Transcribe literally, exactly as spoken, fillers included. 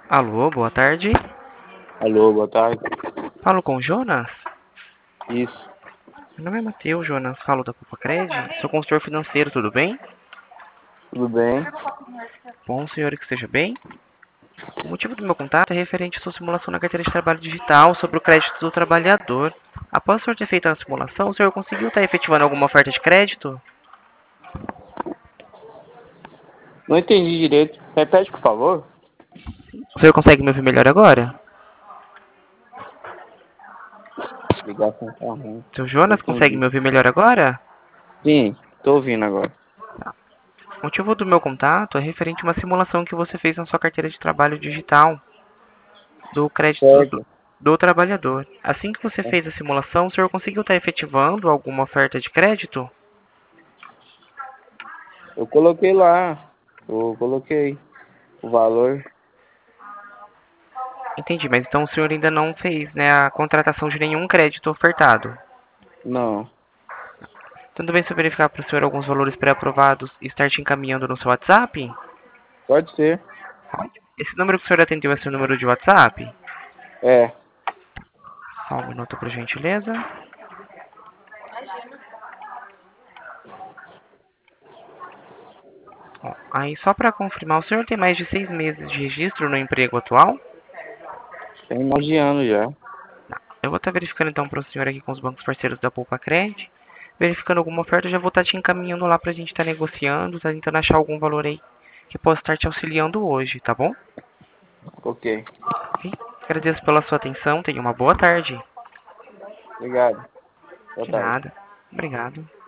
Alô, boa tarde. Alô, boa tarde. Falo com o Jonas? Isso, Meu nome é Matheus, Jonas. Falo da Poupa Cred. Sou consultor financeiro, tudo bem? tudo bem? Bom, senhor, que esteja bem. O motivo do meu contato é referente à sua simulação na carteira de trabalho digital sobre o crédito do trabalhador. Após o senhor ter feito a simulação, o senhor conseguiu estar efetivando alguma oferta de crédito? Não entendi direito. Repete, por favor. O senhor consegue me ouvir melhor agora? Ligação tá ruim. Seu Não Jonas, consegue entendi. me ouvir melhor agora? Sim, tô ouvindo agora. O motivo do meu contato é referente a uma simulação que você fez na sua carteira de trabalho digital do crédito do, Certo. do trabalhador. Assim que você fez a simulação, o senhor conseguiu estar efetivando alguma oferta de crédito? Eu coloquei lá. Eu coloquei o valor. Entendi, mas então o senhor ainda não fez, né, a contratação de nenhum crédito ofertado. Não. Tudo bem se eu verificar para o senhor alguns valores pré-aprovados e estar te encaminhando no seu WhatsApp? Pode ser. Esse número que o senhor atendeu é seu número de WhatsApp? É. Só um minuto, por gentileza. Ó, aí, só para confirmar, o senhor tem mais de seis meses de registro no emprego atual? Tem mais de ano já. Eu vou estar verificando então para o senhor aqui com os bancos parceiros da Poupa Cred. Verificando alguma oferta, eu já vou estar te encaminhando lá para a gente estar negociando, tá tentando achar algum valor aí que possa estar te auxiliando hoje, tá bom? Ok. Ok? Agradeço pela sua atenção, tenha uma boa tarde. Obrigado. Boa De tarde. nada. Obrigado.